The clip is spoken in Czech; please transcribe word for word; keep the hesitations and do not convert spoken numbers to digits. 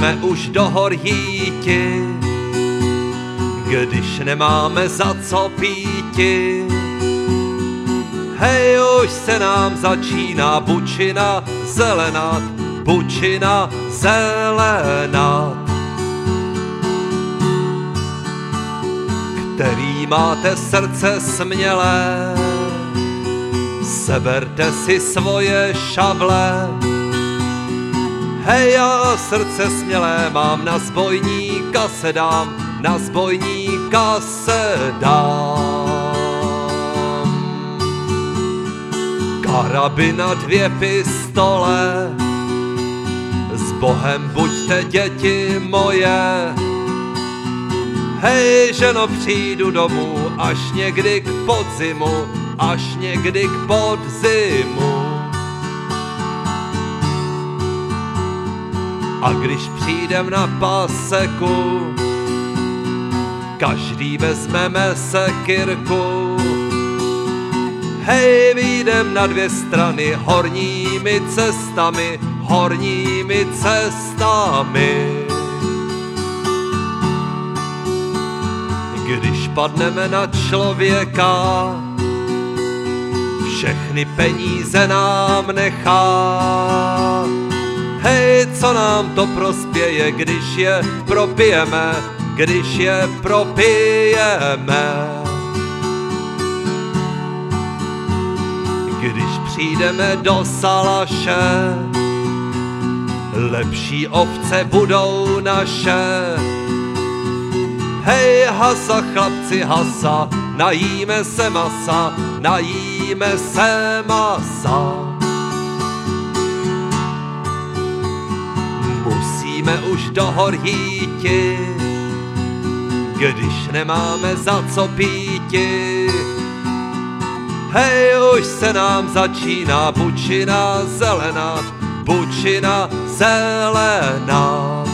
Musíme už do hor jíti, když nemáme za co píti. Hej, už se nám začíná bučina zelenat, bučina zelenat. Který máte srdce smělé, seberte si svoje šavle. Hej, já srdce smělé mám, na zbojníka se dám, na zbojníka se dám. Karabina, dvě pistole, s Bohem buďte, děti moje. Hej, ženo, přijdu domů až někdy k podzimu, až někdy k podzimu. A když přijdem na paseku, každý vezmeme sekyrku. Hej, vyjdem na dvě strany horními cestami, horními cestami. Když padneme na člověka, všechny peníze nám nechá. Hej, co nám to prospěje, když je propijeme, když je propijeme. Když přijdeme do salaše, lepší ovce budou naše. Hej, hasa, chlapci, hasa, najíme se masa, najíme se masa. Musíme už do hor jíti, když nemáme za co píti. Hej, už se nám začíná bučina zelenat, bučina zelenat.